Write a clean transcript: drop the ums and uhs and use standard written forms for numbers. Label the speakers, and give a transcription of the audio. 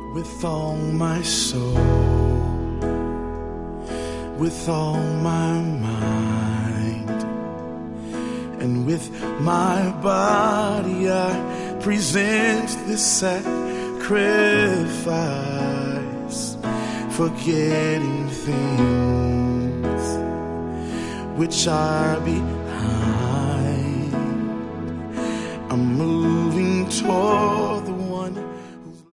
Speaker 1: with all my soul, with all my mind, and with my body I present this sacrifice, forgetting things which are behind. I'm moving toward